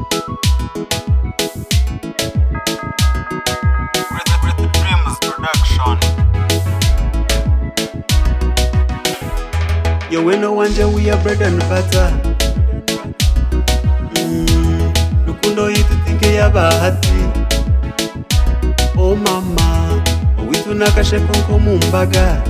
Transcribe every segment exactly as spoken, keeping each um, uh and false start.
You will know one day we are bread and butter. Mm, Rukundo yitu think ya bahati. Oh mama, witu nakashe konko mumbaga.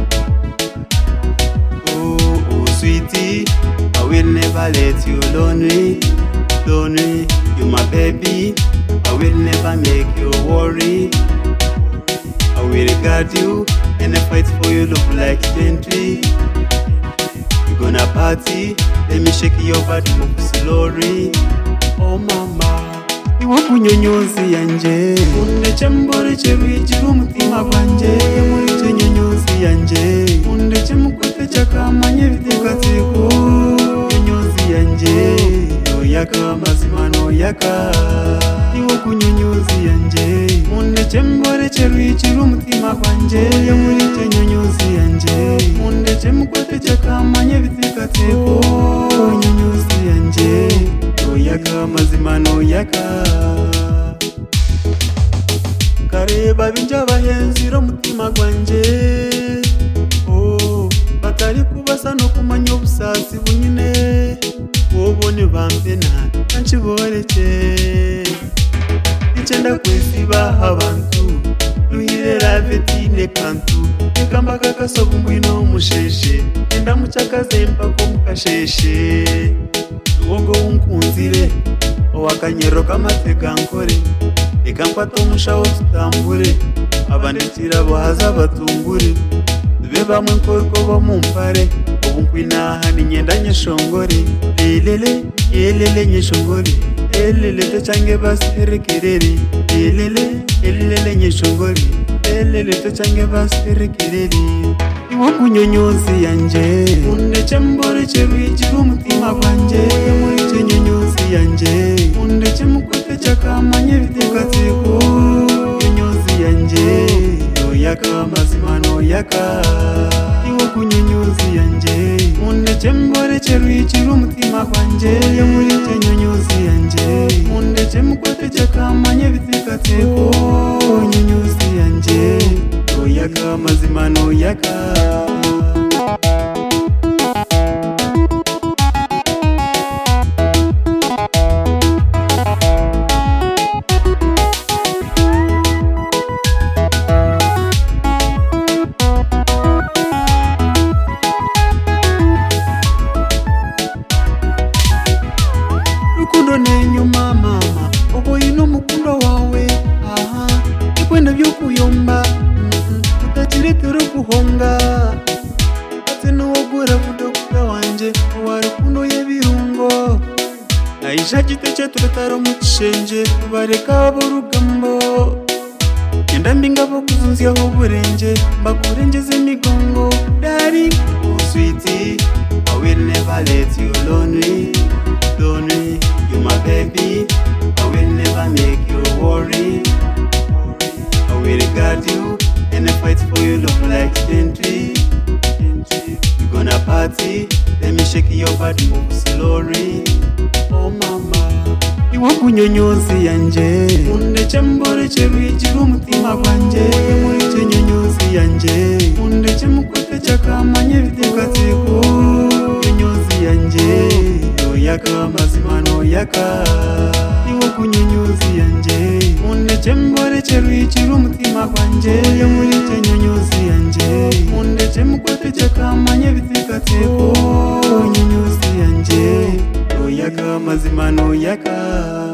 Oh, oh sweetie, I will never let you lonely, lonely. You my baby, I will never make you worry. I will guard you and I fight for you, look like gently. Gonna party, let me shake your body, move slowly. Oh mama, iwo kunyonyozi yanje unde chembore chebigira umutima gwanje muri cyo nyonyozi yanje unde chemukote chakamanye bitekateko nyonyozi yanje oyaka mazimano yaka iwo kunyonyozi yanje unde chembore chebigira umutima gwanje muri cyo nyonyozi yanje unde chemukote chakamanye bitekateko nyonyozi yanje oyaka mazimano yaka kareba binja bahenziro mutima gwanje oh batari kubasa no kumanya obusasi bunyine wobone bampena kanchiboreke ichenda kwesiba abantu luhire ravetine kantu ekambaka kasobumwino musheshe enda muchakaze mpako mukasheshe uongo unkunzire owakanyero kamateka nkore ikampata umushaho tutambure abandikira bohaza batungure dube bamwe nkorko bo mumpare ubunkwinaha ni nyenda nyeshongore elele elele nyeshongore elele tochange basiterekerere elele elele nyeshongore elele tochange basiterekerere iwo kunyonyozi yanje unde chembore chebigira umutima gwanje muri cyo nyonyozi yanje unde chemukote chakamanye bitekateko nyonyozi yanje oyaka mazimano yaka iwo kunyonyozi yanje unde chembore chebigira umutima gwanje muri cyo nyonyozi yanje unde chemukote chakamanye bitekateko nyonyozi yanje oyaka mazimano yaka Rukundo nenyuma mama obo ino mukundo wawe aha ikwenda byo kuyomba utachiretero kuhonga ate nuwogura kudokura wanje wa rukundo yebirungo naisha giteche turetaro mukishenje bareka borugambo yenda mbingabo kuzunzya uburenje bakurengeze migongo darling oh sweetie I will never let you lonely lonely you my baby I will never make you worry I will guard you and I fight for you look like gently we gonna party let me shake your body move slowly oh mama iwo kunyonyozi yanje unde chembore chebigira umutima gwanje muri cyo nyonyozi yanje unde chemukote chakamanye bitekateko nyonyozi yanje oyaka mazimano yaka iwo kunyonyozi yanje unde chembore chebigira umutima gwanje muri cyo nyonyozi yanje unde chemukote chakamanye bitekateko nyonyozi yanje oyaka mazimano yaka